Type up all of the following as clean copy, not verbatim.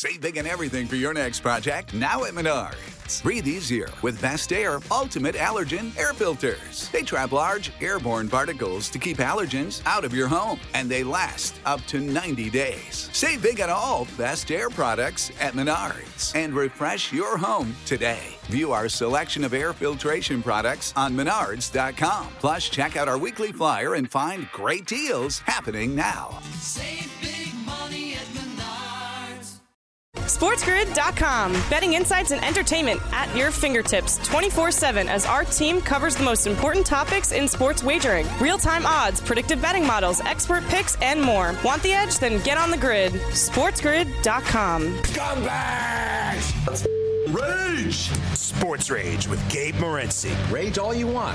Save big on everything for your next project now at Menards. Breathe easier with Best Air Ultimate Allergen Air Filters. They trap large airborne particles to keep allergens out of your home, and they last up to 90 days. Save big on all Best Air products at Menards and refresh your home today. View our selection of air filtration products on Menards.com. Plus, check out our weekly flyer and find great deals happening now. Save big money at Menards. SportsGrid.com. Betting insights and entertainment at your fingertips 24/7 as our team covers the most important topics in sports wagering. Real-time odds, predictive betting models, expert picks, and more. Want the edge? Then get on the grid. SportsGrid.com. Scumbags! Rage! Sports Rage with Gabe Morency. Rage all you want.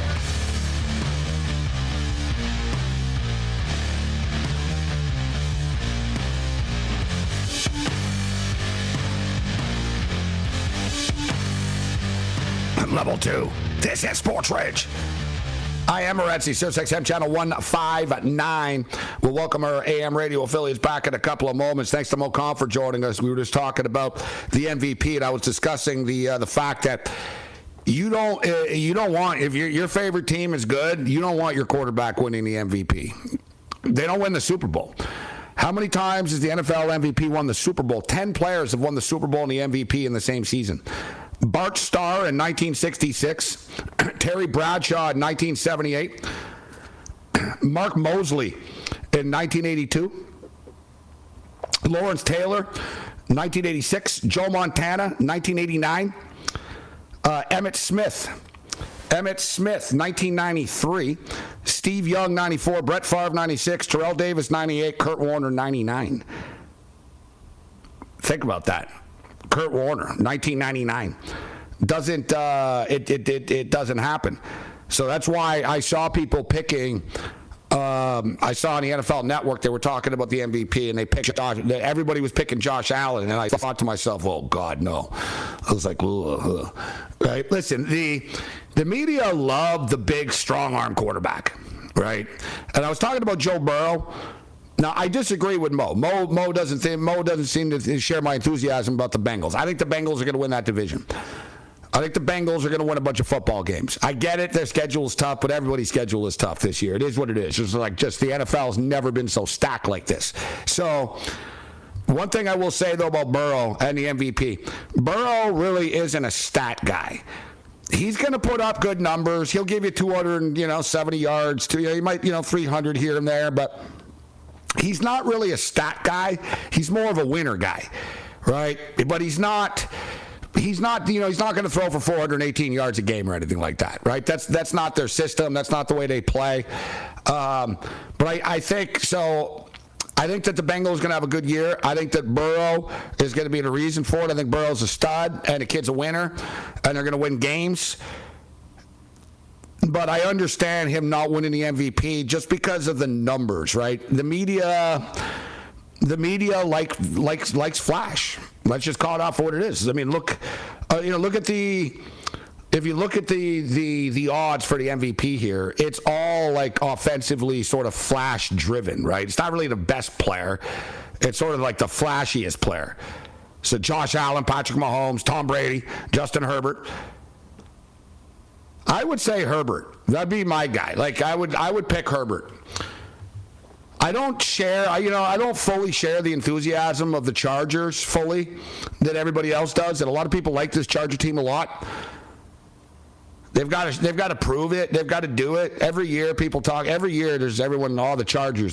Level 2. This is Sports Rage. I am Morency, SiriusXM Channel 159. We'll welcome our AM radio affiliates back in a couple of moments. Thanks to Mo Khan for joining us. We were just talking about the MVP, and I was discussing the fact that you don't want, if your favorite team is good, you don't want your quarterback winning the MVP. They don't win the Super Bowl. How many times has the NFL MVP won the Super Bowl? 10 players have won the Super Bowl and the MVP in the same season. Bart Starr in 1966, Terry Bradshaw in 1978, Mark Mosley in 1982, Lawrence Taylor, 1986, Joe Montana, 1989, Emmitt Smith, 1993, Steve Young, 94, Brett Favre, 96, Terrell Davis, 98, Kurt Warner, 99. Think about that. Kurt Warner, 1999. It doesn't happen. So that's why I saw people picking. I saw on the NFL Network they were talking about the MVP, and they picked Josh. Everybody was picking Josh Allen, and I thought to myself, "Oh God, no!" I was like, ugh. Right? Listen, the media loved the big, strong arm quarterback, right? And I was talking about Joe Burrow. Now, I disagree with Mo. Mo doesn't seem to share my enthusiasm about the Bengals. I think the Bengals are going to win that division. I think the Bengals are going to win a bunch of football games. I get it. Their schedule is tough, but everybody's schedule is tough this year. It is what it is. It's like just the NFL has never been so stacked like this. So one thing I will say, though, about Burrow and the MVP, Burrow really isn't a stat guy. He's going to put up good numbers. He'll give you 270 yards. He might, 300 here and there, but he's not really a stat guy. He's more of a winner guy, right? But he's not he's not going to throw for 418 yards a game or anything like that, right? That's not their system. That's not the way they play. But I think so. I think that the Bengals are going to have a good year. I think that Burrow is going to be the reason for it. I think Burrow's a stud, and the kid's a winner, and they're going to win games. But I understand him not winning the MVP just because of the numbers, right? The media likes flash. Let's just call it out for what it is. I mean, look at if you look at the odds for the MVP here, it's all like offensively sort of flash driven, right? It's not really the best player. It's sort of like the flashiest player. So Josh Allen, Patrick Mahomes, Tom Brady, Justin Herbert. I would say Herbert. That'd be my guy. Like I would pick Herbert. I don't fully share the enthusiasm of the Chargers fully that everybody else does, and a lot of people like this Charger team a lot. They've got to prove it. They've got to do it. Every year people talk. Every year there's everyone, the Chargers,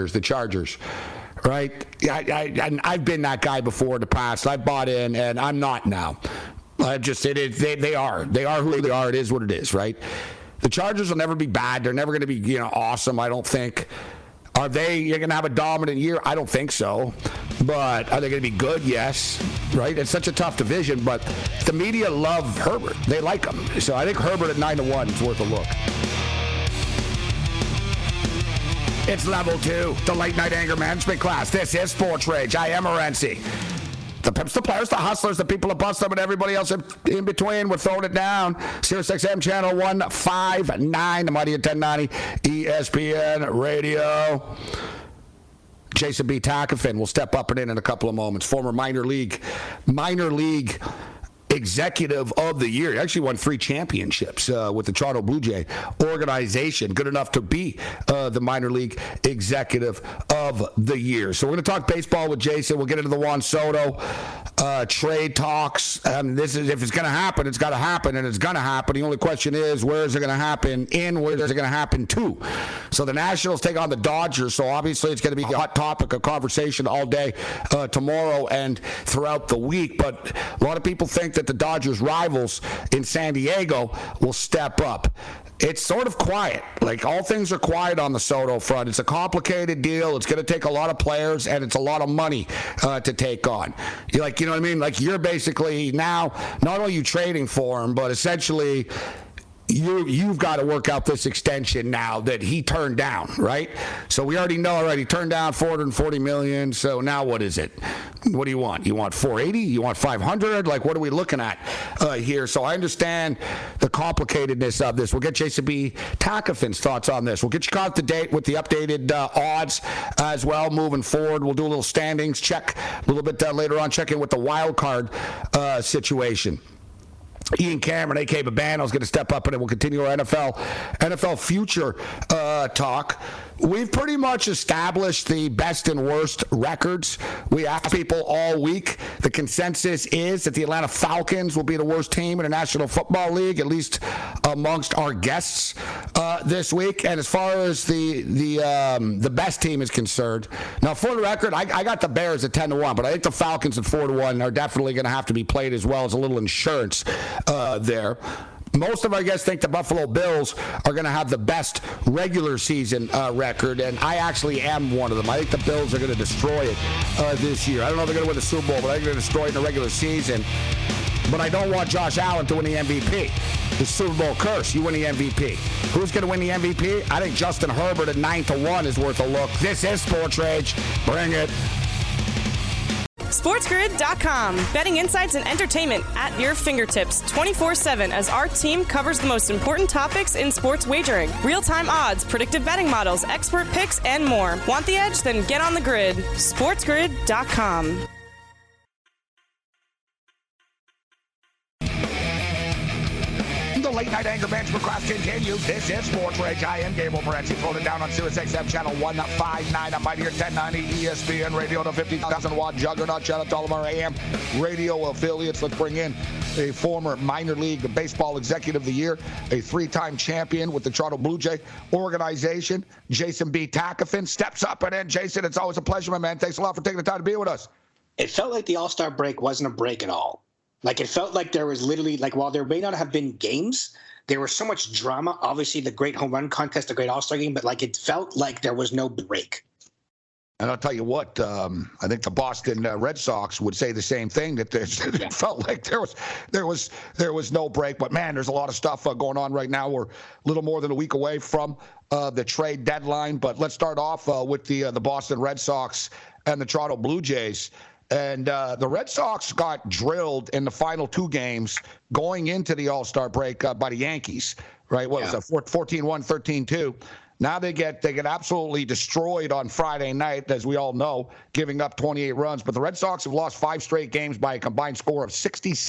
right? I've been that guy before in the past. I've bought in, and I'm not now. They are who they are. It is what it is, right? The Chargers will never be bad. They're never going to be awesome, I don't think. You're going to have a dominant year? I don't think so. But are they going to be good? Yes. Right? It's such a tough division, but the media love Herbert. They like him. So I think Herbert at 9-1 is worth a look. It's level 2, the late night anger management class. This is Sports Rage. I am Morency. The pimps, the players, the hustlers, the people that bust them, and everybody else in between. We're throwing it down. SiriusXM Channel 159, the mighty at 1090, ESPN Radio. Jason B. Takafin will step up and in a couple of moments. Former minor league executive of the year. He actually won 3 championships with the Toronto Blue Jay organization. Good enough to be the minor league executive of the year. So we're going to talk baseball with Jason. We'll get into the Juan Soto trade talks. This is, if it's going to happen, it's got to happen, and it's going to happen. The only question is, where is it going to happen in? Where is it going to happen to? So the Nationals take on the Dodgers. So obviously it's going to be a hot topic of conversation all day tomorrow and throughout the week. But a lot of people think that the Dodgers' rivals in San Diego will step up. It's sort of quiet. Like, all things are quiet on the Soto front. It's a complicated deal. It's going to take a lot of players, and it's a lot of money to take on. You know what I mean? Like, you're basically now, not only you trading for him, but essentially you've got to work out this extension now that he turned down, right? So we already know he turned down $440 million. So now what is it? What do you want? You want 480? You want 500? Like, what are we looking at here? So I understand the complicatedness of this. We'll get Jason B. Takafin's thoughts on this. We'll get you caught up to date with the updated odds as well moving forward. We'll do a little standings check a little bit later on, check in with the wild card situation. Ian Cameron, a.k.a. Babano, is going to step up, and then we'll continue our NFL future talk. We've pretty much established the best and worst records. We asked people all week. The consensus is that the Atlanta Falcons will be the worst team in the National Football League, at least amongst our guests this week. And as far as the best team is concerned, now for the record, I got the Bears at 10-1, but I think the Falcons at 4-1 are definitely going to have to be played as well as a little insurance there. Most of our guests think the Buffalo Bills are going to have the best regular season record, and I actually am one of them. I think the Bills are going to destroy it this year. I don't know if they're going to win the Super Bowl, but I think they're going to destroy it in the regular season. But I don't want Josh Allen to win the MVP. The Super Bowl curse, you win the MVP. Who's going to win the MVP? I think Justin Herbert at 9-1 is worth a look. This is Sports Rage. Bring it. SportsGrid.com. Betting insights and entertainment at your fingertips 24/7 as our team covers the most important topics in sports wagering. Real-time odds, predictive betting models, expert picks, and more. Want the edge? Then get on the grid. SportsGrid.com. The late night anger management class continues. This is Sports Rage. I am Gabriel Morency, floated down on Sirius XM channel 159. I'm right here, 1090 ESPN radio, the 50,000-watt juggernaut. Shout out to all of our AM radio affiliates. Let's bring in a former minor league baseball executive of the year, a 3-time champion with the Toronto Blue Jay organization. Jason B. Takafin steps up and in. Jason, it's always a pleasure, my man. Thanks a lot for taking the time to be with us. It felt like the All-Star break wasn't a break at all. Like, it felt like there was literally, like, while there may not have been games, there was so much drama. Obviously, the great home run contest, the great All-Star game, but, like, it felt like there was no break. And I'll tell you what, I think the Boston Red Sox would say the same thing, that it felt like there was no break. But, man, there's a lot of stuff going on right now. We're a little more than a week away from the trade deadline. But let's start off with the Boston Red Sox and the Toronto Blue Jays. And the Red Sox got drilled in the final 2 games going into the All-Star break by the Yankees, right? What was it, 14-1, 13-2. Now they get absolutely destroyed on Friday night, as we all know, giving up 28 runs. But the Red Sox have lost 5 straight games by a combined score of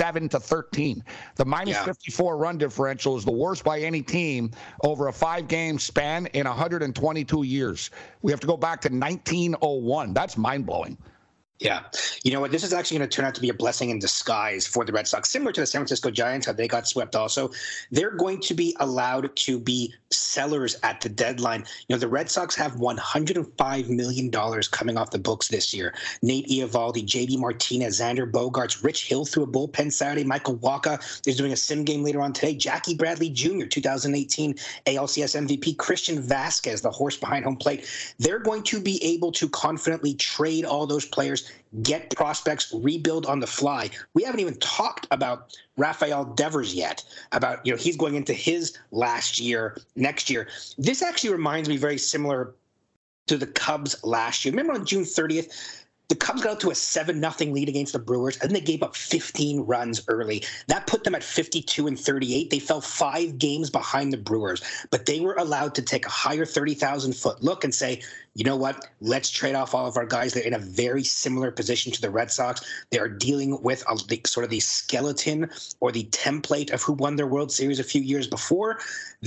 67-13. The minus 54 run differential is the worst by any team over a 5-game span in 122 years. We have to go back to 1901. That's mind-blowing. Yeah. You know what? This is actually going to turn out to be a blessing in disguise for the Red Sox, similar to the San Francisco Giants, how they got swept also. They're going to be allowed to be sellers at the deadline. You know, the Red Sox have $105 million coming off the books this year. Nate Eovaldi, JD Martinez, Xander Bogaerts, Rich Hill threw a bullpen Saturday. Michael Wacha is doing a sim game later on today. Jackie Bradley Jr., 2018 ALCS MVP. Christian Vasquez, the horse behind home plate. They're going to be able to confidently trade all those players, get prospects, rebuild on the fly. We haven't even talked about Rafael Devers yet, about, you know, he's going into his last year next year. This actually reminds me very similar to the Cubs last year. Remember on June 30th, The Cubs got out to a 7-0 lead against the Brewers, and then they gave up 15 runs early. That put them at 52-38. They fell 5 games behind the Brewers, but they were allowed to take a higher 30,000-foot look and say, you know what, let's trade off all of our guys. They're in a very similar position to the Red Sox. They are dealing with sort of the skeleton or the template of who won their World Series a few years before.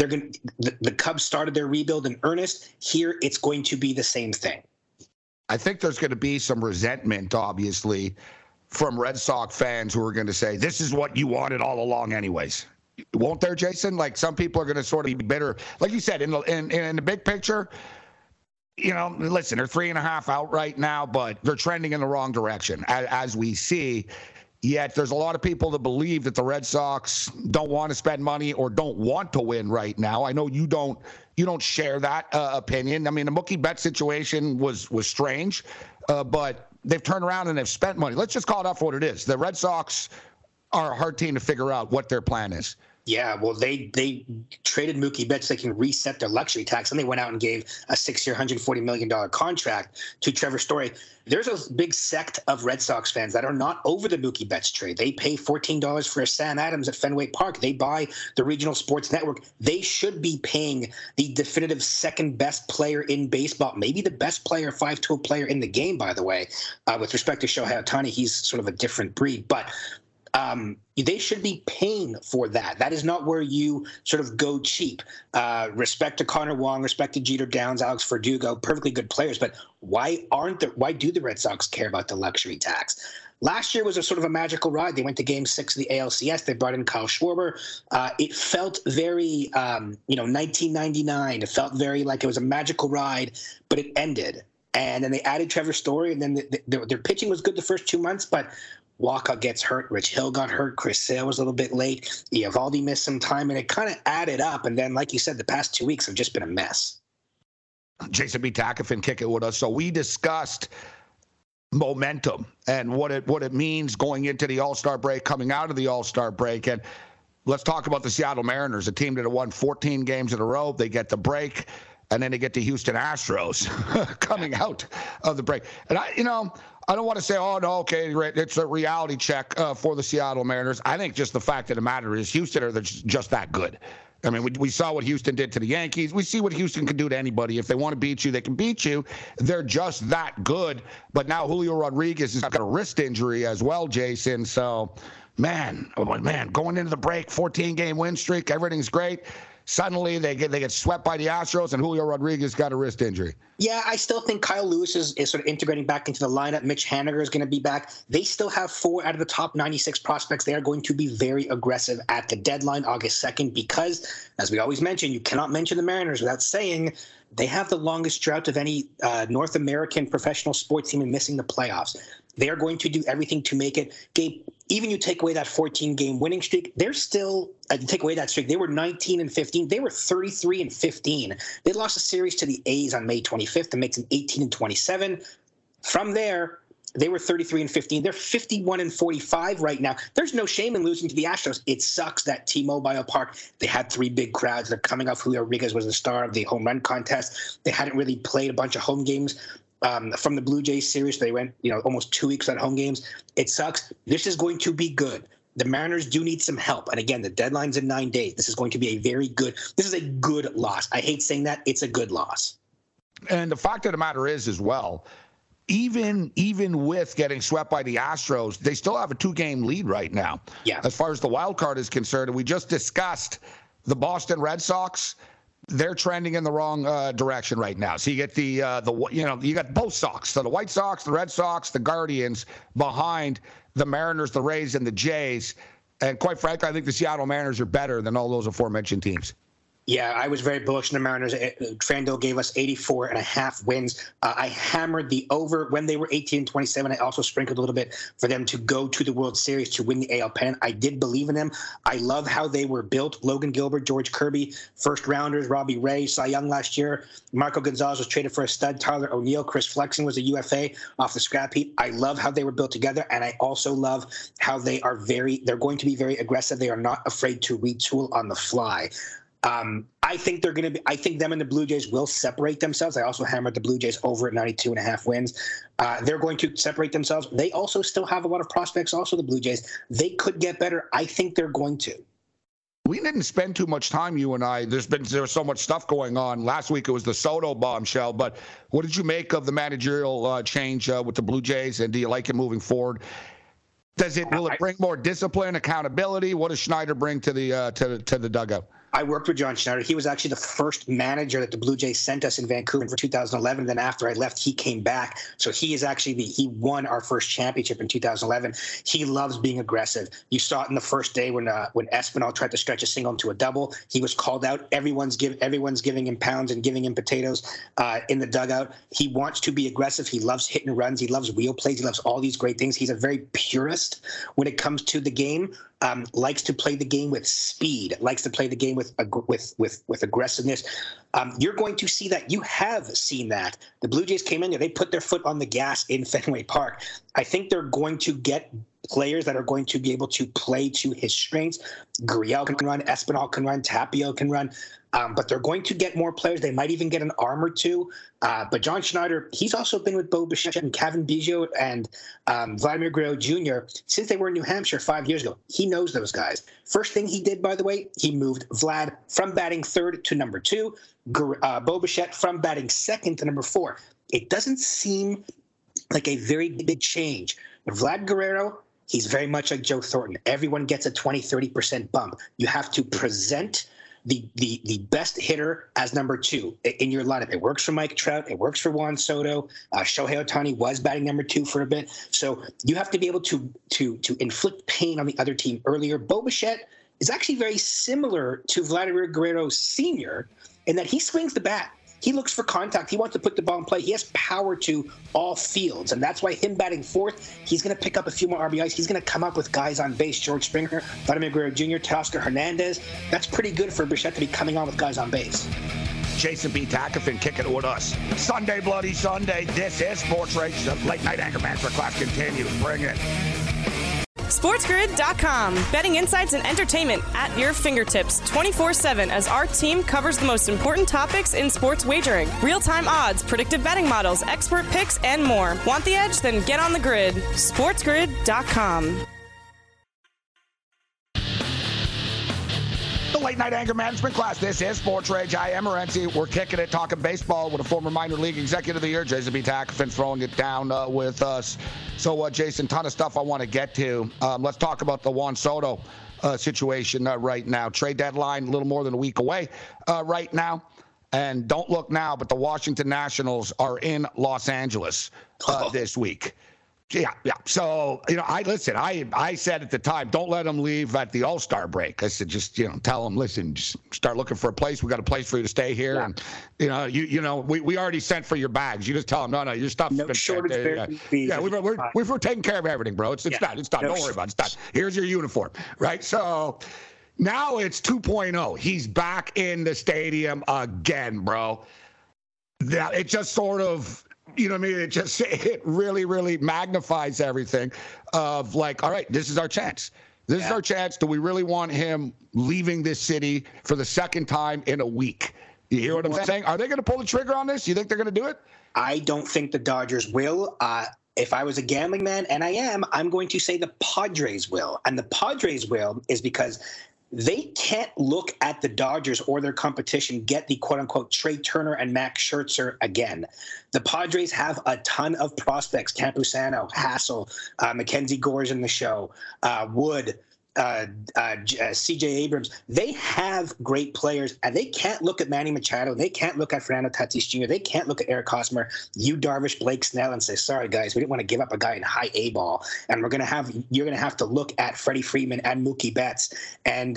The Cubs started their rebuild in earnest. Here, it's going to be the same thing. I think there's going to be some resentment, obviously, from Red Sox fans who are going to say, this is what you wanted all along anyways. Won't there, Jason? Like, some people are going to sort of be bitter. Like you said, in the big picture, you know, listen, they're 3.5 out right now, but they're trending in the wrong direction, as we see. Yet there's a lot of people that believe that the Red Sox don't want to spend money or don't want to win right now. I know you don't share that opinion. I mean, the Mookie Betts situation was strange, but they've turned around and they've spent money. Let's just call it out for what it is. The Red Sox are a hard team to figure out what their plan is. Yeah, well, they traded Mookie Betts so they can reset their luxury tax, and they went out and gave a 6-year, $140 million contract to Trevor Story. There's a big sect of Red Sox fans that are not over the Mookie Betts trade. They pay $14 for a Sam Adams at Fenway Park. They buy the regional sports network. They should be paying the definitive second-best player in baseball, maybe the best player, 5-tool player in the game, by the way. With respect to Shohei Ohtani, he's sort of a different breed, but they should be paying for that. That is not where you sort of go cheap. Respect to Connor Wong, respect to Jeter Downs, Alex Verdugo, perfectly good players. But why do the Red Sox care about the luxury tax? Last year was a sort of a magical ride. They went to Game 6 of the ALCS. They brought in Kyle Schwarber. It felt very, 1999. It felt very like it was a magical ride, but it ended. And then they added Trevor Story, and then their pitching was good the first 2 months, but Walker gets hurt. Rich Hill got hurt. Chris Sale was a little bit late. Eovaldi missed some time, and it kind of added up. And then, like you said, the past 2 weeks have just been a mess. Jason B. Takafin kick it with us. So we discussed momentum and what it means going into the All-Star break, coming out of the All-Star break. And let's talk about the Seattle Mariners, a team that have won 14 games in a row. They get the break, and then they get the Houston Astros coming out of the break. And I don't want to say, oh, no, okay, it's a reality check for the Seattle Mariners. I think just the fact of the matter is Houston are just that good. I mean, we saw what Houston did to the Yankees. We see what Houston can do to anybody. If they want to beat you, they can beat you. They're just that good. But now Julio Rodriguez has got a wrist injury as well, Jason. So, man, going into the break, 14-game win streak, everything's great. Suddenly they get swept by the Astros, and Julio Rodriguez got a wrist injury. Yeah, I still think Kyle Lewis is sort of integrating back into the lineup. Mitch Haniger is going to be back. They still have 4 out of the top 96 prospects. They are going to be very aggressive at the deadline, August 2nd, because, as we always mention, you cannot mention the Mariners without saying they have the longest drought of any North American professional sports team in missing the playoffs. They are going to do everything to make it. Gabe, even you take away that 14-game winning streak, they're still take away that streak. They were 19-15. They were 33-15. They lost a series to the A's on May 25th to make them 18-27. From there, they were 33-15. They're 51-45 right now. There's no shame in losing to the Astros. It sucks that T-Mobile Park, they had 3 big crowds. They're coming off Julio Rodriguez was the star of the home run contest. They hadn't really played a bunch of home games. From the Blue Jays series, they went, almost 2 weeks at home games. It sucks. This is going to be good. The Mariners do need some help. And again, the deadline's in 9 days. This is going to be this is a good loss. I hate saying that. It's a good loss. And the fact of the matter is, as well, even with getting swept by the Astros, they still have a 2-game lead right now. Yeah. As far as the wild card is concerned, and we just discussed the Boston Red Sox. They're trending in the wrong direction right now. So you get you got both Sox. So the White Sox, the Red Sox, the Guardians behind the Mariners, the Rays, and the Jays. And quite frankly, I think the Seattle Mariners are better than all those aforementioned teams. Yeah, I was very bullish on the Mariners. Fanduel gave us 84.5 wins. I hammered the over when they were 18-27. I also sprinkled a little bit for them to go to the World Series to win the AL pennant. I did believe in them. I love how they were built. Logan Gilbert, George Kirby, first rounders, Robbie Ray, Cy Young last year. Marco Gonzalez was traded for a stud. Tyler O'Neill, Chris Flexen was a UFA off the scrap heap. I love how they were built together, and I also love how they're going to be very aggressive. They are not afraid to retool on the fly. I think they're going to be. I think them and the Blue Jays will separate themselves. I also hammered the Blue Jays over at 92.5 wins. They're going to separate themselves. They also still have a lot of prospects. Also, the Blue Jays, they could get better. I think they're going to. We didn't spend too much time, you and I. There's so much stuff going on. Last week it was the Soto bombshell, but what did you make of the managerial change with the Blue Jays, and do you like it moving forward? Will it bring more discipline, accountability? What does Schneider bring to the dugout? I worked with John Schneider. He was actually the first manager that the Blue Jays sent us in Vancouver for 2011. Then after I left, he came back. So he is actually he won our first championship in 2011. He loves being aggressive. You saw it in the first day when Espinal tried to stretch a single into a double. He was called out. Everyone's giving him pounds and giving him potatoes in the dugout. He wants to be aggressive. He loves hit and runs. He loves wheel plays. He loves all these great things. He's a very purist when it comes to the game. Likes to play the game with speed, likes to play the game with aggressiveness. You're going to see that. You have seen that. The Blue Jays came in there. They put their foot on the gas in Fenway Park. I think they're going to get players that are going to be able to play to his strengths. Gurriel can run. Espinal can run. Tapio can run. But they're going to get more players. They might even get an arm or two. But John Schneider, he's also been with Bo Bichette and Kevin Biggio and Vladimir Guerrero Jr. since they were in New Hampshire 5 years ago. He knows those guys. First thing he did, by the way, he moved Vlad from batting third to number 2, Bo Bichette from batting second to number 4. It doesn't seem like a very big change. But Vlad Guerrero, he's very much like Joe Thornton. Everyone gets a 20-30% bump. You have to present the best hitter as number 2 in your lineup. It works for Mike Trout. It works for Juan Soto. Shohei Ohtani was batting number 2 for a bit. So you have to be able to inflict pain on the other team earlier. Bo Bichette is actually very similar to Vladimir Guerrero Sr. in that he swings the bat. He looks for contact. He wants to put the ball in play. He has power to all fields, and that's why him batting fourth, he's going to pick up a few more RBIs. He's going to come up with guys on base. George Springer, Vladimir Guerrero Jr., Teoscar Hernandez. That's pretty good for Bichette to be coming on with guys on base. Jason B. Takafin kicking it with us. Sunday, Bloody Sunday. This is Sports Rage. The late night anger management class continues. Bring it. SportsGrid.com. Betting insights and entertainment at your fingertips 24/7 as our team covers the most important topics in sports wagering. Real-time odds, predictive betting models, expert picks, and more. Want the edge? Then get on the grid. SportsGrid.com. The late night anger management class. This is Sports Rage. I am Morency. We're kicking it, talking baseball with a former minor league executive of the year, Jason B. Takafin, throwing it down with us. So, Jason, ton of stuff I want to get to. Let's talk about the Juan Soto situation right now. Trade deadline a little more than a week away right now. And don't look now, but the Washington Nationals are in Los Angeles this week. Yeah. So, I said at the time, don't let them leave at the All-Star break. I said, just, tell them, listen, just start looking for a place. We got a place for you to stay here. Yeah. And, we already sent for your bags. You just tell them, no, your stuff's been shortage. We're taking care of everything, bro. It's done. It's done. Don't worry about it. It's done. Here's your uniform, right? So now it's 2.0. He's back in the stadium again, bro. It just sort of... You know what I mean? It really, really magnifies everything of like, all right, this is our chance. This is our chance. Do we really want him leaving this city for the second time in a week? You hear what I'm saying? Are they going to pull the trigger on this? You think they're going to do it? I don't think the Dodgers will. If I was a gambling man, and I am, I'm going to say the Padres will. And the Padres will is because they can't look at the Dodgers or their competition get the quote-unquote Trey Turner and Max Scherzer again. The Padres have a ton of prospects: Campusano, Hassel, Mackenzie Gore's in the show, Wood, C.J. Abrams. They have great players, and they can't look at Manny Machado. They can't look at Fernando Tatis Jr. They can't look at Eric Hosmer, Yu Darvish, Blake Snell, and say, sorry, guys, we didn't want to give up a guy in high A ball. And you're going to have to look at Freddie Freeman and Mookie Betts and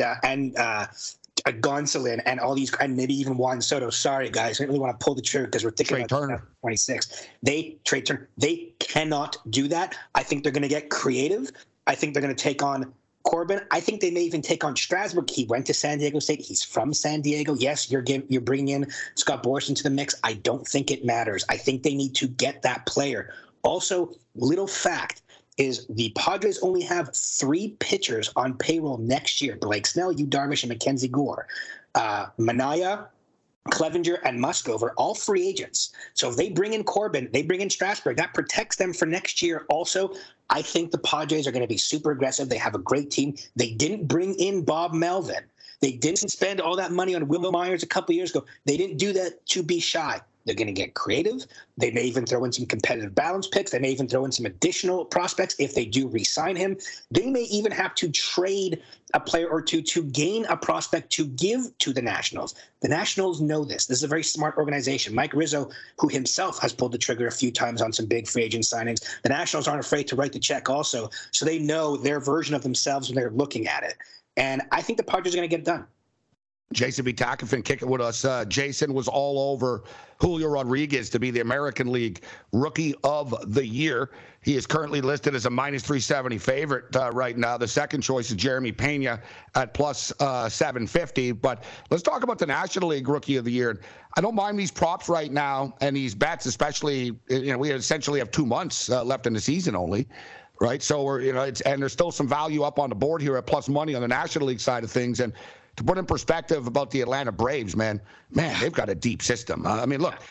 Gonsolin and all these, and maybe even Juan Soto. Sorry, guys, we didn't really want to pull the trigger because we're thinking about Turner 26. Trey Turner. They cannot do that. I think they're going to get creative. I think they're going to take on Corbin. I think they may even take on Strasburg. He went to San Diego State. He's from San Diego. Yes, you're bringing in Scott Boras into the mix. I don't think it matters. I think they need to get that player. Also, little fact is the Padres only have 3 pitchers on payroll next year: Blake Snell, Yu Darvish, and Mackenzie Gore. Manaea, Clevenger, and Muscover, all free agents. So if they bring in Corbin, they bring in Strasburg, that protects them for next year. Also, I think the Padres are going to be super aggressive. They have a great team. They didn't bring in Bob Melvin. They didn't spend all that money on Will Myers a couple of years ago. They didn't do that to be shy. They're going to get creative. They may even throw in some competitive balance picks. They may even throw in some additional prospects if they do re-sign him. They may even have to trade a player or two to gain a prospect to give to the Nationals. The Nationals know this. This is a very smart organization. Mike Rizzo, who himself has pulled the trigger a few times on some big free agent signings, the Nationals aren't afraid to write the check also, so they know their version of themselves when they're looking at it. And I think the Padres are going to get it done. Jason B. Takafin kicking with us. Jason was all over Julio Rodriguez to be the American League Rookie of the Year. He is currently listed as a minus 370 favorite right now. The second choice is Jeremy Pena at plus 750. But let's talk about the National League Rookie of the Year. I don't mind these props right now and these bets, especially, we essentially have 2 months left in the season only. Right. So and there's still some value up on the board here at plus money on the National League side of things. And to put in perspective about the Atlanta Braves, man, they've got a deep system. I mean, look,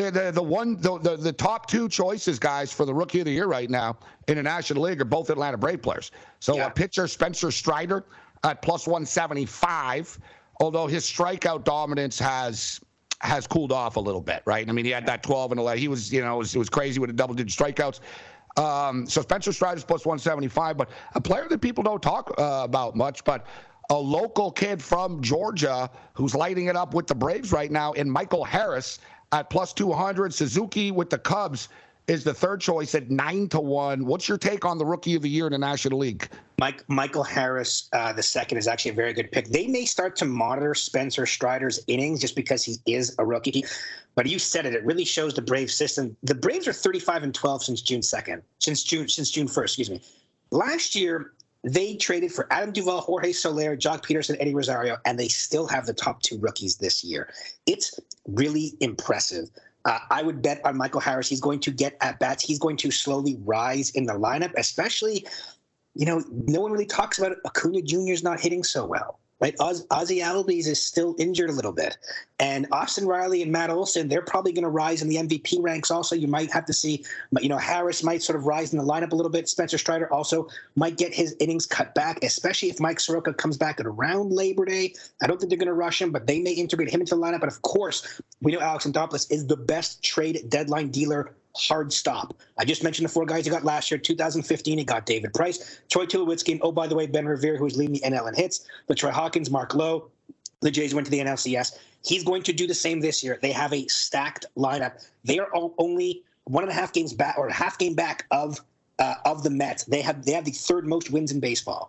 the top two choices, guys, for the Rookie of the Year right now in the National League are both Atlanta Brave players. So pitcher Spencer Strider at plus 175, although his strikeout dominance has cooled off a little bit, right? I mean, he had that 12 and 11. He was, it was crazy with the double-digit strikeouts. So Spencer Strider's plus 175, but a player that people don't talk about much, but a local kid from Georgia who's lighting it up with the Braves right now in Michael Harris at plus 200. Suzuki with the Cubs is the third choice at 9-1. What's your take on the Rookie of the Year in the National League? Michael Harris, the second, is actually a very good pick. They may start to monitor Spencer Strider's innings just because he is a rookie. But you said it. It really shows the Braves system. The Braves are 35-12 since June 1st. Excuse me. Last year, they traded for Adam Duvall, Jorge Soler, Jock Peterson, Eddie Rosario, and they still have the top two rookies this year. It's really impressive. I would bet on Michael Harris. He's going to get at-bats. He's going to slowly rise in the lineup, especially, no one really talks about it. Acuna Jr. is not hitting so well. Right, Ozzie Albies is still injured a little bit, and Austin Riley and Matt Olson, they're probably going to rise in the MVP ranks. Also, you might have to see, Harris might sort of rise in the lineup a little bit. Spencer Strider also might get his innings cut back, especially if Mike Soroka comes back at around Labor Day. I don't think they're going to rush him, but they may integrate him into the lineup. But of course, we know Alex Anthopoulos is the best trade deadline dealer. Hard stop. I just mentioned the four guys he got last year. 2015, he got David Price, Troy Tulowitzki, and, oh, by the way, Ben Revere, who's leading the NL in hits, but Troy Hawkins, Mark Lowe. The Jays went to the NLCS. He's going to do the same this year. They have a stacked lineup. They are only 1.5 games back, or a half game back of the Mets. They have the third most wins in baseball.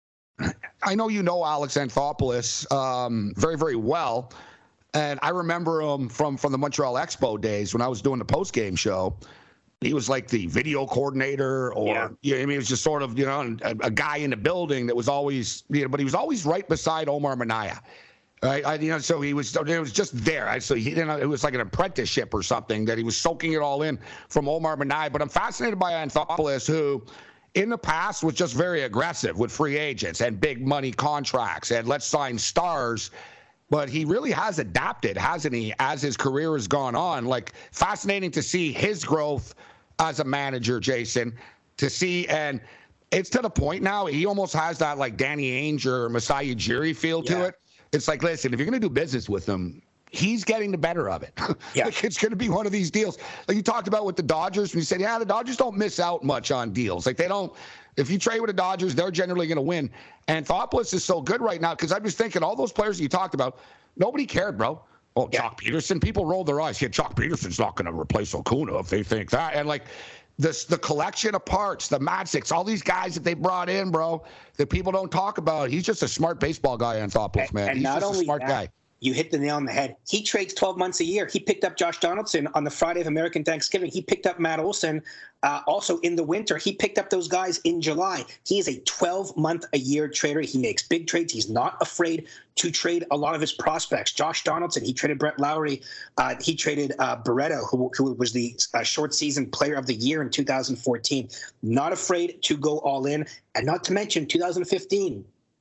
I know Alex Anthopoulos very, very well. And I remember him from the Montreal Expo days when I was doing the post-game show. He was like the video coordinator, or he was just sort of a guy in the building that was always but he was always right beside Omar Minaya, right? So it was just there. So it was like an apprenticeship or something that he was soaking it all in from Omar Minaya. But I'm fascinated by Anthopoulos, who in the past was just very aggressive with free agents and big money contracts and let's sign stars. But he really has adapted, hasn't he, as his career has gone on? Like, fascinating to see his growth as a manager, Jason, and it's to the point now, he almost has that, like, Danny Ainge or Masai Ujiri feel to it. It's like, listen, if you're going to do business with him, he's getting the better of it. Like, it's going to be one of these deals. Like you talked about with the Dodgers, when you said, the Dodgers don't miss out much on deals. Like, they don't. If you trade with the Dodgers, they're generally going to win. And Anthopoulos is so good right now because I'm just thinking all those players you talked about, nobody cared, bro. Oh, Jock Peterson, people rolled their eyes. Jock Peterson's not going to replace Acuna if they think that. And like the collection of parts, the Matzicks, all these guys that they brought in, bro, that people don't talk about. He's just a smart baseball guy, Anthopoulos, man. He's just a smart guy. You hit the nail on the head. He trades 12 months a year. He picked up Josh Donaldson on the Friday of American Thanksgiving. He picked up Matt Olson also in the winter. He picked up those guys in July. He is a 12-month-a-year trader. He makes big trades. He's not afraid to trade a lot of his prospects. Josh Donaldson, he traded Brett Lowry. He traded Barreto, who was the short season player of the year in 2014. Not afraid to go all in. And not to mention 2015.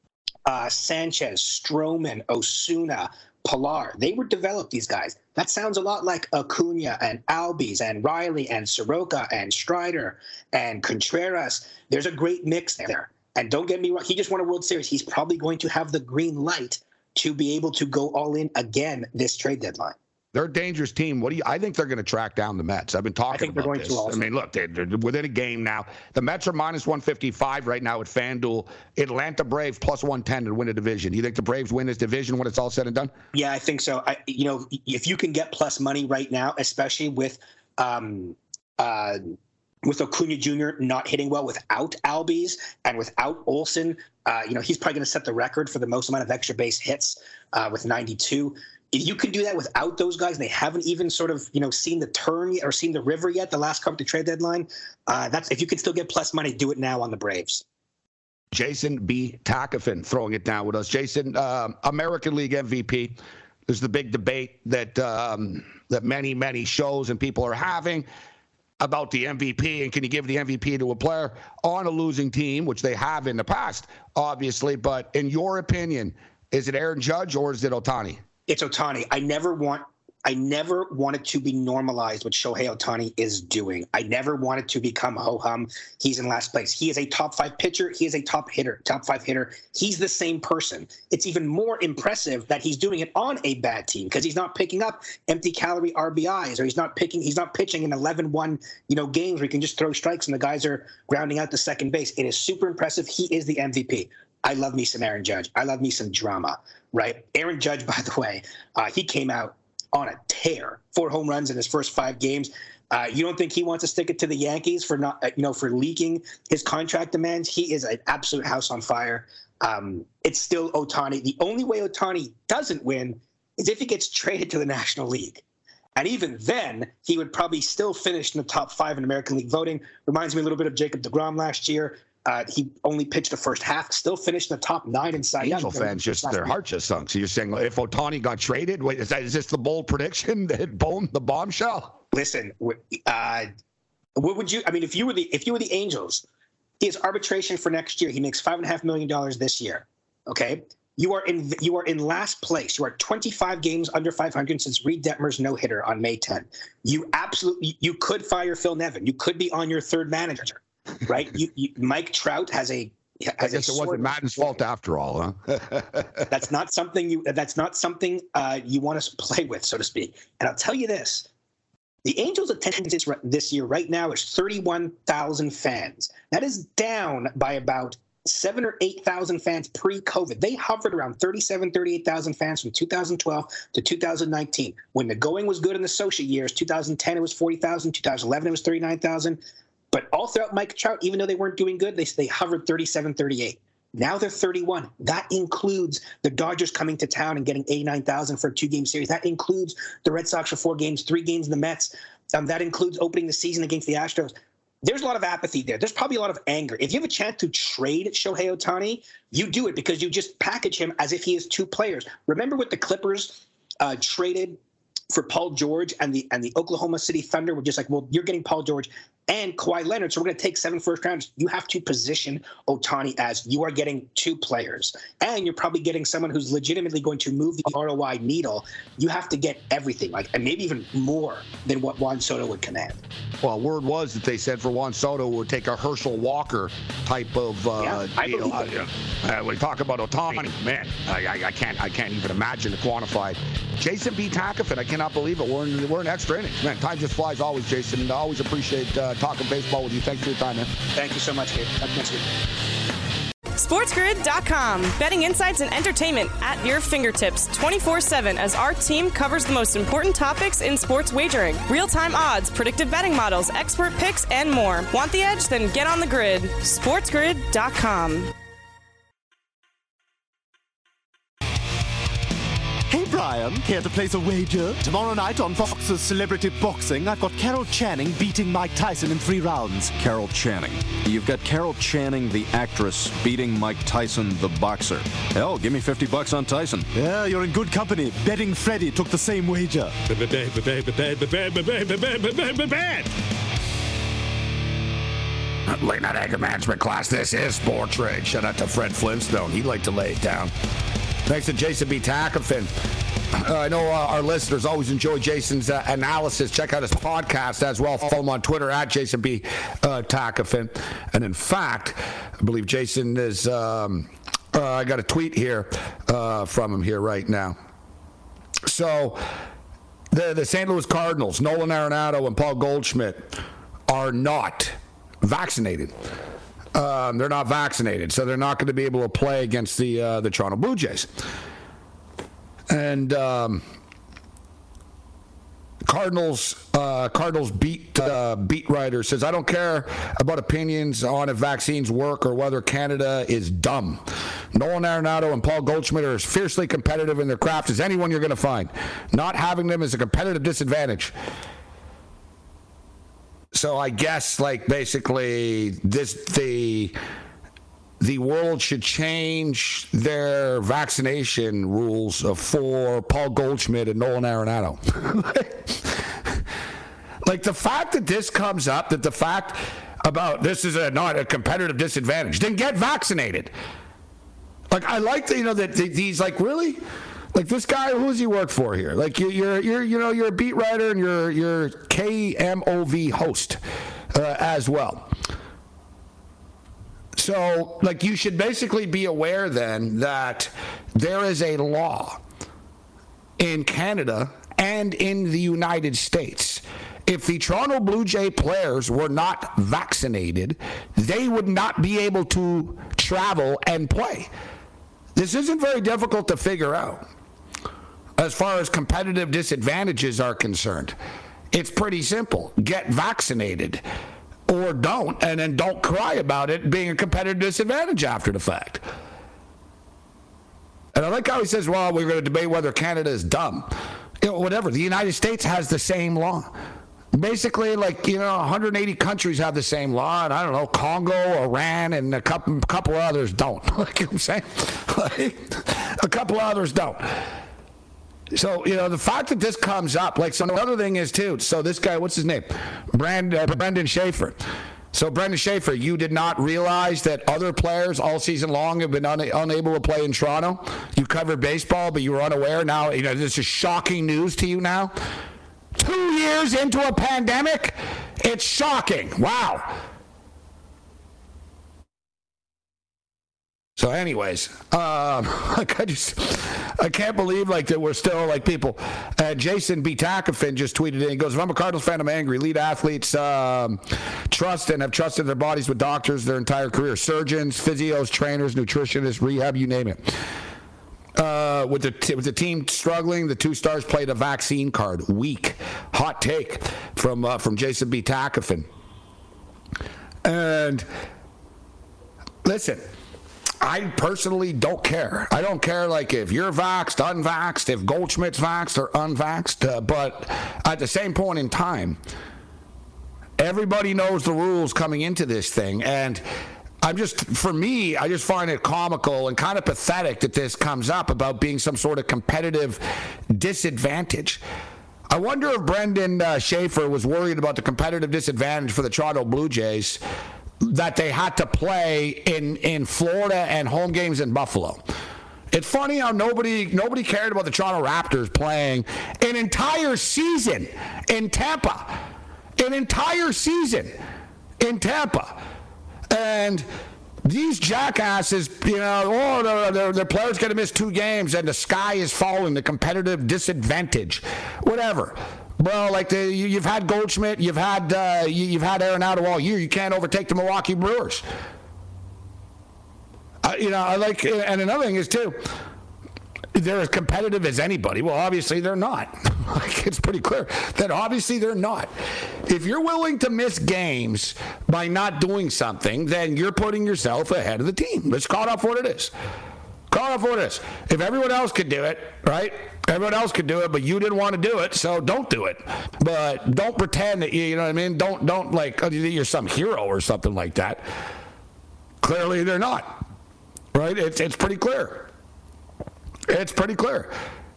Sanchez, Stroman, Osuna, Pilar. They were developed, these guys. That sounds a lot like Acuna and Albies and Riley and Soroka and Strider and Contreras. There's a great mix there. And don't get me wrong, he just won a World Series. He's probably going to have the green light to be able to go all in again this trade deadline. They're a dangerous team. I think they're going to track down the Mets. I've been talking about this. I mean, look, they're within a game now. The Mets are minus 155 right now at FanDuel. Atlanta Braves plus 110 to win a division. Do you think the Braves win this division when it's all said and done? Yeah, I think so. If you can get plus money right now, especially with Acuna Jr. not hitting well without Albies and without Olsen, he's probably going to set the record for the most amount of extra base hits with 92. If you can do that without those guys, and they haven't even sort of, seen the turn or seen the river yet, the last couple of the trade deadline, if you can still get plus money, do it now on the Braves. Jason B. Takafin throwing it down with us. Jason, American League MVP. There's the big debate that many shows and people are having about the MVP, and can you give the MVP to a player on a losing team, which they have in the past, obviously. But in your opinion, is it Aaron Judge or is it Ohtani? It's Ohtani. I never want it to be normalized what Shohei Ohtani is doing. I never want it to become ho-hum. He's in last place. He is a top 5 pitcher. He is a top 5 hitter. He's the same person. It's even more impressive that he's doing it on a bad team because he's not picking up empty calorie RBIs, or he's not pitching in 11-1, games where he can just throw strikes and the guys are grounding out to second base. It is super impressive. He is the MVP. I love me some Aaron Judge. I love me some drama, right? Aaron Judge, by the way, he came out on a tear, 4 home runs in his first 5 games. You don't think he wants to stick it to the Yankees for not, for leaking his contract demands? He is an absolute house on fire. It's still Ohtani. The only way Ohtani doesn't win is if he gets traded to the National League. And even then, he would probably still finish in the top 5 in American League voting. Reminds me a little bit of Jacob deGrom last year. He only pitched the first half, still finished in the top 9 in Cy Young. Angel fans, their heart just sunk. So you're saying if Ohtani got traded, is this the bold prediction that the bombshell? Listen, what would you? I mean, if you were the Angels, his arbitration for next year, he makes $5.5 million this year. Okay, you are in last place. You are 25 games under 500 since Reed Detmer's no hitter on May 10th. You could fire Phil Nevin. You could be on your 3rd manager. Right, Mike Trout has a. I guess it wasn't Madden's fault after all, huh? That's not something you want to play with, so to speak. And I'll tell you this: the Angels' attendance this year, right now, is 31,000 fans. That is down by about 7,000 or 8,000 fans pre-COVID. They hovered around 38,000 fans from 2012 to 2019. When the going was good in the Socia years, 2010 it was 40,000, 2011 it was 39,000. But all throughout Mike Trout, even though they weren't doing good, they hovered 37, 38. Now they're 31. That includes the Dodgers coming to town and getting 89,000 for a 2-game series. That includes the Red Sox for 4 games, 3 games in the Mets. That includes opening the season against the Astros. There's a lot of apathy there. There's probably a lot of anger. If you have a chance to trade Shohei Ohtani, you do it because you just package him as if he is 2 players. Remember what the Clippers traded for Paul George, and the Oklahoma City Thunder were just like, well, you're getting Paul George and Kawhi Leonard, so we're going to take 7 first-rounders. You have to position Ohtani as you are getting 2 players, and you're probably getting someone who's legitimately going to move the ROI needle. You have to get everything, and maybe even more than what Juan Soto would command. Well, word was that they said for Juan Soto would take a Herschel Walker type of deal. When we talk about Ohtani, man, I can't even imagine to quantify it. Jason B. Takafin, I cannot believe it. We're in extra innings. Man, time just flies always, Jason. I always appreciate talking baseball with you. Thanks for your time, man. Thank you so much, Gabe. That's good. SportsGrid.com. Betting insights and entertainment at your fingertips 24/7 as our team covers the most important topics in sports wagering. Real-time odds, predictive betting models, expert picks, and more. Want the edge? Then get on the grid. SportsGrid.com. Hey, Brian, care to place a wager? Tomorrow night on Fox's Celebrity Boxing, I've got Carol Channing beating Mike Tyson in 3 rounds. Carol Channing. You've got Carol Channing, the actress, beating Mike Tyson, the boxer. Hell, give me $50 on Tyson. Yeah, you're in good company. Betting Freddy took the same wager. Late Night Anger Management class. This is Sports Rage. Shout out to Fred Flintstone. He'd like to lay it down. Thanks to Jason B. Takafin. I know our listeners always enjoy Jason's analysis. Check out his podcast as well. Follow him on Twitter at Jason B. Takafin. And in fact, I believe Jason is... I got a tweet here from him here right now. So... The St. Louis Cardinals, Nolan Arenado and Paul Goldschmidt are not vaccinated. They're not vaccinated, so they're not going to be able to play against the Toronto Blue Jays. And Cardinals beat writer says, I don't care about opinions on if vaccines work or whether Canada is dumb. Nolan Arenado and Paul Goldschmidt are as fiercely competitive in their craft as anyone you're going to find. Not having them is a competitive disadvantage. So I guess, like, basically, the world should change their vaccination rules for Paul Goldschmidt and Nolan Arenado. Like, the fact that this comes up, that the fact about this is not a competitive disadvantage, then get vaccinated. Like, I like that, that these, like, really? Like, this guy, who does he work for here? Like, you're a beat writer and you're KMOV host as well. So, like, you should basically be aware then that there is a law in Canada and in the United States. If the Toronto Blue Jay players were not vaccinated, they would not be able to travel and play. This isn't very difficult to figure out as far as competitive disadvantages are concerned. It's pretty simple. Get vaccinated or don't, and then don't cry about it being a competitive disadvantage after the fact. And I like how he says, well, we're going to debate whether Canada is dumb. Whatever. The United States has the same law. Basically, 180 countries have the same law, and I don't know, Congo, Iran, and a couple of others don't. Like, you know what I'm saying? A couple of others don't. So, the fact that this comes up, so another thing is, too, so this guy, what's his name? Brendan Schaefer. So, Brendan Schaefer, you did not realize that other players all season long have been unable to play in Toronto? You covered baseball, but you were unaware. Now, this is shocking news to you now. 2 years into a pandemic? It's shocking. Wow. So anyways, I can't believe that we're still people. Jason B. Takafin just tweeted in. He goes, if I'm a Cardinals fan, I'm angry. Elite athletes trust and have trusted their bodies with doctors their entire career. Surgeons, physios, trainers, nutritionists, rehab, you name it. With the team struggling, the two stars played a vaccine card. Weak. Hot take from Jason B. Takafin. And listen, I personally don't care. I don't care if you're vaxxed, unvaxxed, if Goldschmidt's vaxxed or unvaxxed. But at the same point in time, everybody knows the rules coming into this thing. And I just find it comical and kind of pathetic that this comes up about being some sort of competitive disadvantage. I wonder if Brendan Schaefer was worried about the competitive disadvantage for the Toronto Blue Jays that they had to play in Florida and home games in Buffalo. It's funny how nobody cared about the Toronto Raptors playing an entire season in Tampa. An entire season in Tampa. And these jackasses, their players going to miss 2 games and the sky is falling, the competitive disadvantage, whatever. Bro, you've had Goldschmidt, you've had Arenado all year. You can't overtake the Milwaukee Brewers. And another thing is too, they're as competitive as anybody. Well, obviously they're not. It's pretty clear that obviously they're not. If you're willing to miss games by not doing something, then you're putting yourself ahead of the team. Let's call it off what it is. Call it off what it is. If everyone else could do it, right? Everyone else could do it, but you didn't want to do it, so don't do it. But don't pretend that you know what I mean. Don't you're some hero or something like that. Clearly, they're not. Right? It's pretty clear. It's pretty clear.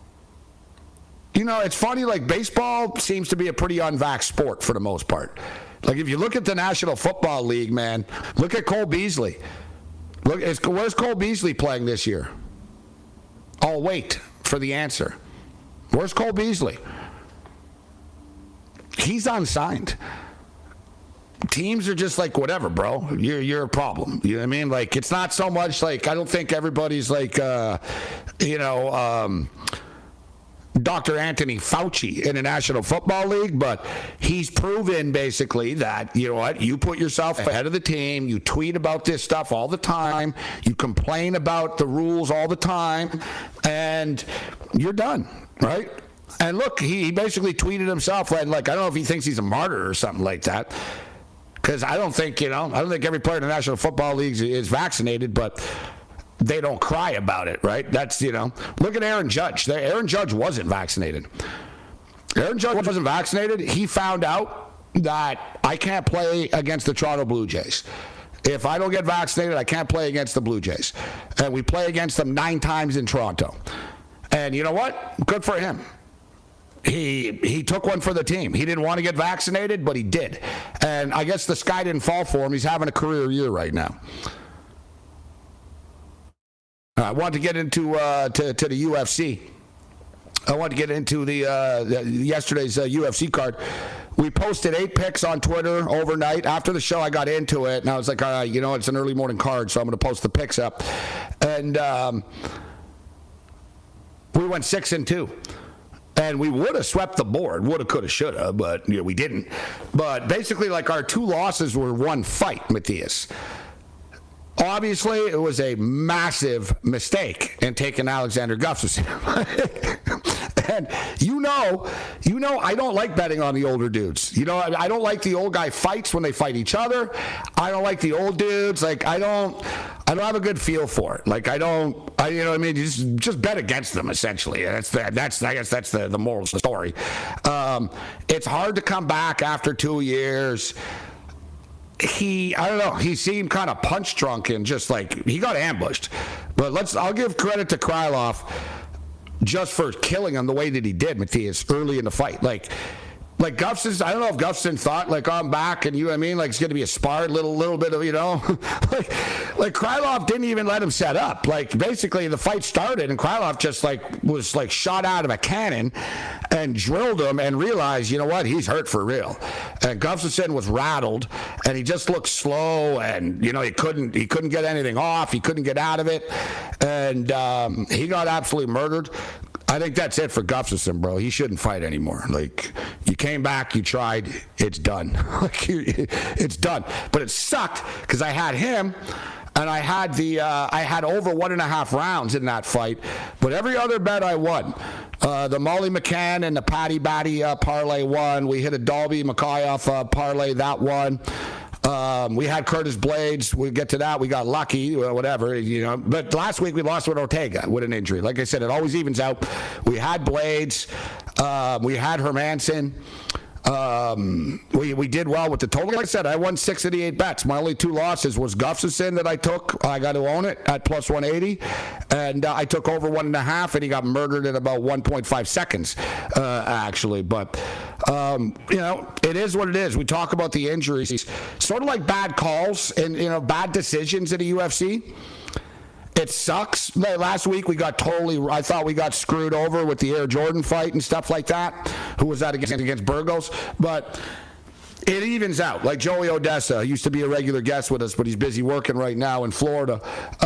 It's funny, baseball seems to be a pretty unvaxxed sport for the most part. Like, if you look at the National Football League, man, look at Cole Beasley. Where's Cole Beasley playing this year? I'll wait for the answer. Where's Cole Beasley? He's unsigned. Teams are just like, whatever, bro. You're a problem. You know what I mean? Like, it's not so much like, I don't think everybody's like, Dr. Anthony Fauci in the National Football League, but he's proven basically that, you know what, you put yourself ahead of the team, you tweet about this stuff all the time, you complain about the rules all the time, and you're done, right? And look, he basically tweeted himself, like, I don't know if he thinks he's a martyr or something like that, because I don't think every player in the National Football League is vaccinated, but they don't cry about it, right? That's, look at Aaron Judge. Aaron Judge wasn't vaccinated. Aaron Judge wasn't vaccinated. He found out that I can't play against the Toronto Blue Jays. If I don't get vaccinated, I can't play against the Blue Jays. And we play against them 9 times in Toronto. And you know what? Good for him. He took one for the team. He didn't want to get vaccinated, but he did. And I guess the sky didn't fall for him. He's having a career year right now. I want to get into to the UFC. I want to get into the yesterday's UFC card. We posted 8 picks on Twitter overnight. After the show, I got into it, and I was like, all right, it's an early morning card, so I'm going to post the picks up. And we went 6-2. And we would have swept the board. Woulda, coulda, shoulda, but we didn't. But basically, like, our 2 losses were 1 fight, Matthias. Obviously, it was a massive mistake in taking Alexander Gustafsson. And I don't like betting on the older dudes. I don't like the old guy fights when they fight each other. I don't like the old dudes. Like, I don't have a good feel for it. Like, you just bet against them, essentially. I guess that's the moral of the story. It's hard to come back after 2 years. I don't know, he seemed kind of punch drunk and just like, he got ambushed. But I'll give credit to Krylov just for killing him the way that he did, Matthias, early in the fight. Like Gustafsson, I don't know if Gustafsson thought, like, I'm back, and like, it's going to be a spar, little bit of, like Krylov didn't even let him set up. Like, basically, the fight started, and Krylov just, was shot out of a cannon and drilled him and realized, you know what, he's hurt for real. And Gustafsson was rattled, and he just looked slow, and, he couldn't get anything off. He couldn't get out of it, and he got absolutely murdered. I think that's it for Gustafsson, bro. He shouldn't fight anymore. Like, you came back, you tried, it's done. It's done. But it sucked because I had him, and I had over 1.5 rounds in that fight. But every other bet I won. The Molly McCann and the Patty Batty parlay won. We hit a Dalby Mikhailov parlay, that won. We had Curtis Blades. We'll get to that. We got lucky, whatever, But last week we lost with Ortega with an injury. Like I said, it always evens out. We had Blades. We had Hermanson. We did well with the total. Like I said, I won 6 of the 8 bets. My only 2 losses was Gustafsson that I took. I got to own it at plus 180. And I took over 1.5, and he got murdered in about 1.5 seconds, actually. But, it is what it is. We talk about the injuries. Sort of like bad calls and, bad decisions in the UFC. It sucks. Last week I thought we got screwed over with the Air Jordan fight and stuff like that. Who was that against Burgos? But it evens out. Like Joey Odessa used to be a regular guest with us, but he's busy working right now in Florida.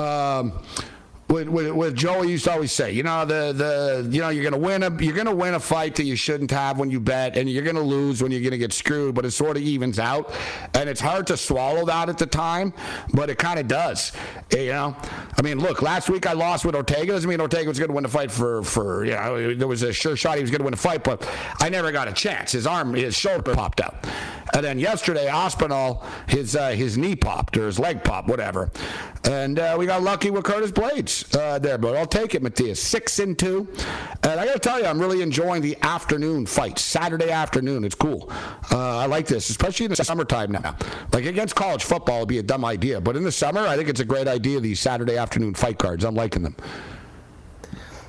With Joey used to always say, you're gonna win a fight that you shouldn't have when you bet, and you're gonna lose when you're gonna get screwed, but it sort of evens out, and it's hard to swallow that at the time, but it kind of does. I mean, look, last week I lost with Ortega. Doesn't mean Ortega was gonna win the fight for there was a sure shot he was gonna win the fight, but I never got a chance. His shoulder popped out. And then yesterday, Aspinall, his knee popped, or his leg popped, whatever. And we got lucky with Curtis Blades there, but I'll take it, Matthias. 6-2. And I got to tell you, I'm really enjoying the afternoon fights. Saturday afternoon, it's cool. I like this, especially in the summertime now. Like, against college football would be a dumb idea, but in the summer, I think it's a great idea, these Saturday afternoon fight cards. I'm liking them.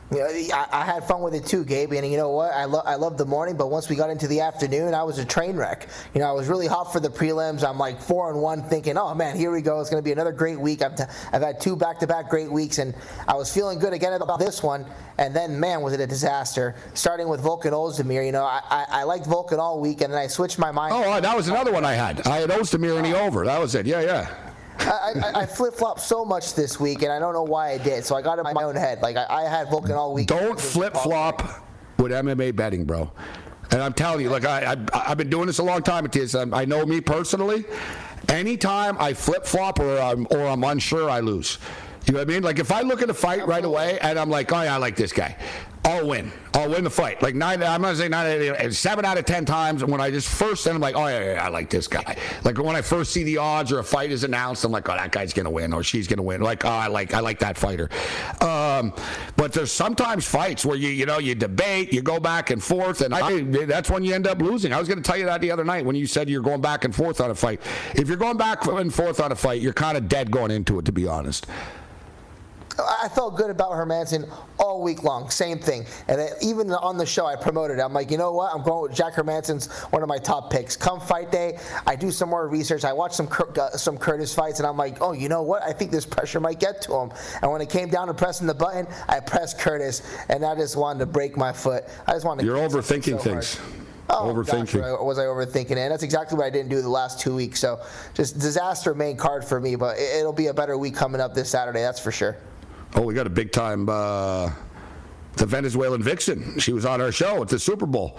I had fun with it too, Gabe. And you know what? I love the morning, but once we got into the afternoon, I was a train wreck. I was really hot for the prelims. I'm like 4-1, thinking, oh man, here we go. It's going to be another great week. I've had 2 back-to-back great weeks, and I was feeling good again about this one. And then, man, was it a disaster. Starting with Volkan Ozdemir. I liked Volkan all week, and then I switched my mind. Oh, that was another one I had. I had Ozdemir in the over. That was it. Yeah. I flip-flopped so much this week, and I don't know why I did. So I got in my own head. Like, I had Volkan all week. Don't flip-flop with MMA betting, bro. And I'm telling you, like, I've been doing this a long time. I know me personally. Anytime I flip-flop or I'm unsure, I lose. You know what I mean? Like, if I look at a fight right away and I'm like, oh, yeah, I like this guy, I'll win. I'll win the fight. Like, I'm going to say 7 out of 10 times when I just first, and I'm like, oh, yeah, I like this guy. Like, when I first see the odds or a fight is announced, I'm like, oh, that guy's going to win or she's going to win. Like, oh, I like that fighter. But there's sometimes fights where you debate, you go back and forth, and that's when you end up losing. I was going to tell you that the other night when you said you're going back and forth on a fight. If you're going back and forth on a fight, you're kind of dead going into it, to be honest. I felt good about Hermansson all week long. Same thing. And even on the show, I promoted it. I'm like, you know what? I'm going with Jack Hermansson's one of my top picks. Come fight day, I do some more research. I watch some Curtis fights, and I'm like, oh, you know what? I think this pressure might get to him. And when it came down to pressing the button, I pressed Curtis, and I just wanted to break my foot. I just wanted to. You're overthinking things. Oh, overthinking. Gosh, was I overthinking it? And that's exactly what I didn't do the last 2 weeks. So just disaster main card for me, but it'll be a better week coming up this Saturday, that's for sure. Oh, we got a big time, the Venezuelan Vixen. She was on our show at the Super Bowl.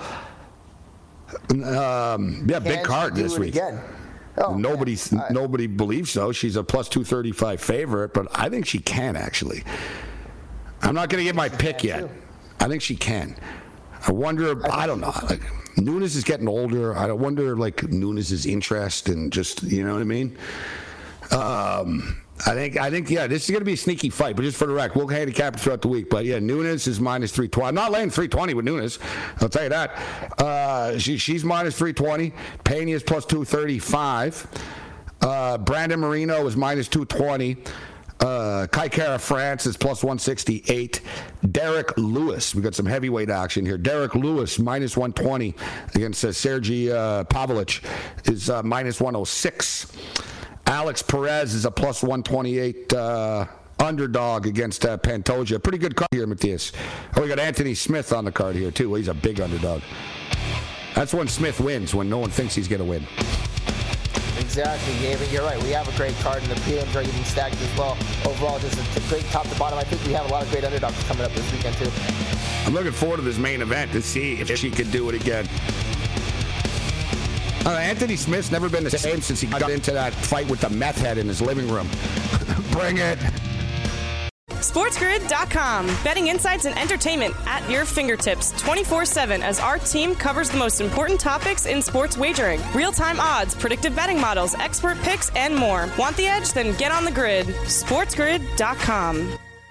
Big card this week. Again? Oh, nobody believes so. She's a plus 235 favorite, but I think she can actually. I'm not going to get my pick yet. Too. I think she can. I wonder. I don't know. Like, Nunes is getting older. I wonder, like, Nunes' interest and just, you know what I mean. I think, yeah, this is going to be a sneaky fight, but just for the record, we'll handicap it throughout the week. But, yeah, Nunes is minus 320. I'm not laying 320 with Nunes. I'll tell you that. She's minus 320. Pena's plus 235. Brandon Moreno is minus 220. Kai Kara France is plus 168. Derek Lewis, we got some heavyweight action here. Derek Lewis minus 120 against Sergey Pavlich is minus 106. Alex Perez is a plus 128 underdog against Pantoja. Pretty good card here, Matthias. Oh, we got Anthony Smith on the card here, too. He's a big underdog. That's when Smith wins, when no one thinks he's going to win. Exactly, David. You're right. We have a great card, and the prelims are even stacked as well. Overall, just a great top to bottom. I think we have a lot of great underdogs coming up this weekend, too. I'm looking forward to this main event to see if she could do it again. Anthony Smith's never been the same since he got into that fight with the meth head in his living room. Bring it. SportsGrid.com. Betting insights and entertainment at your fingertips 24/7 as our team covers the most important topics in sports wagering. Real-time odds, predictive betting models, expert picks, and more. Want the edge? Then get on the grid. SportsGrid.com.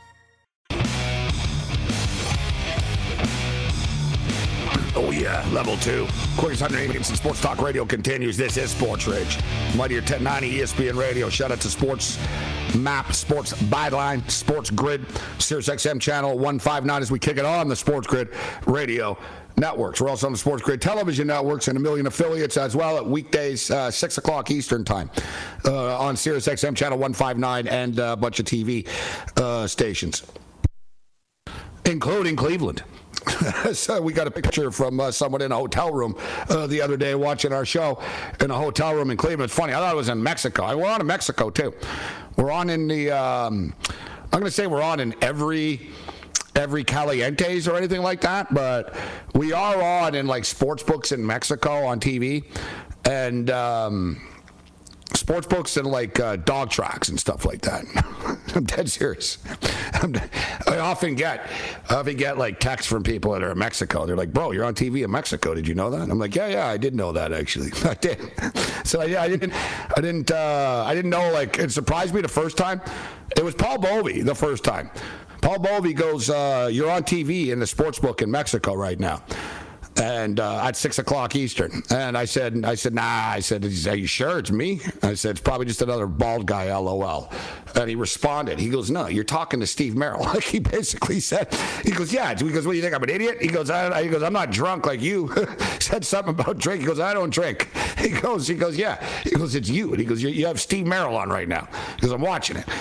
Oh, yeah, level 2. Quickest 180 minutes in sports talk radio continues. This is Sports Rage. Mighty 1090 ESPN Radio. Shout out to Sports Map, Sports Byline, Sports Grid, Sirius XM Channel 159 as we kick it on the Sports Grid Radio networks. We're also on the Sports Grid television networks and a million affiliates as well at weekdays, 6 o'clock Eastern time on Sirius XM Channel 159 and a bunch of TV stations, including Cleveland. So we got a picture from someone in a hotel room the other day watching our show in a hotel room in Cleveland. It's funny. I thought it was in Mexico. We're on in Mexico, too. We're on in the I'm going to say we're on in every Calientes or anything like that, but we are on in, like, sports books in Mexico on TV and sports books and, like, dog tracks and stuff like that. I'm dead serious. I often get like texts from people that are in Mexico. They're like, "Bro, you're on TV in Mexico. Did you know that?" I'm like, "Yeah, I did know that actually. I did." So I didn't know. Like, it surprised me the first time. It was Paul Bovey the first time. Paul Bovey goes, "You're on TV in the sports book in Mexico right now." and at 6 o'clock Eastern. And I said, nah. I said, are you sure it's me? I said, it's probably just another bald guy, LOL. And he responded. He goes, no, you're talking to Steve Merrill. Like he basically said, he goes, yeah. He goes, what do you think? I'm an idiot? He goes, I'm not drunk like you. Said something about drink. He goes, I don't drink. He goes, yeah. He goes, it's you. And he goes, you have Steve Merrill on right now. Because I'm watching it.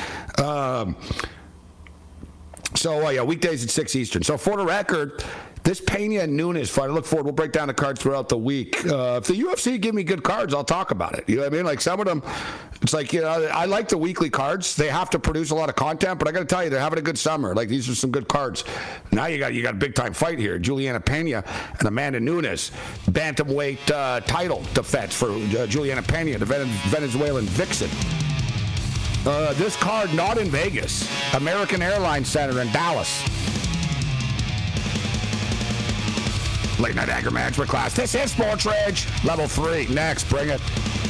Yeah, weekdays at 6 Eastern. So for the record, this Pena and Nunes fight, I look forward. We'll break down the cards throughout the week. If the UFC give me good cards, I'll talk about it. You know what I mean? Like some of them, it's like, I like the weekly cards. They have to produce a lot of content, but I got to tell you, they're having a good summer. Like these are some good cards. Now you got a big time fight here. Juliana Pena and Amanda Nunes, bantamweight title defense for Juliana Pena, the Venezuelan vixen. This card not in Vegas. American Airlines Center in Dallas. Late night anger management class. This is Sports Rage. Level 3. Next, bring it.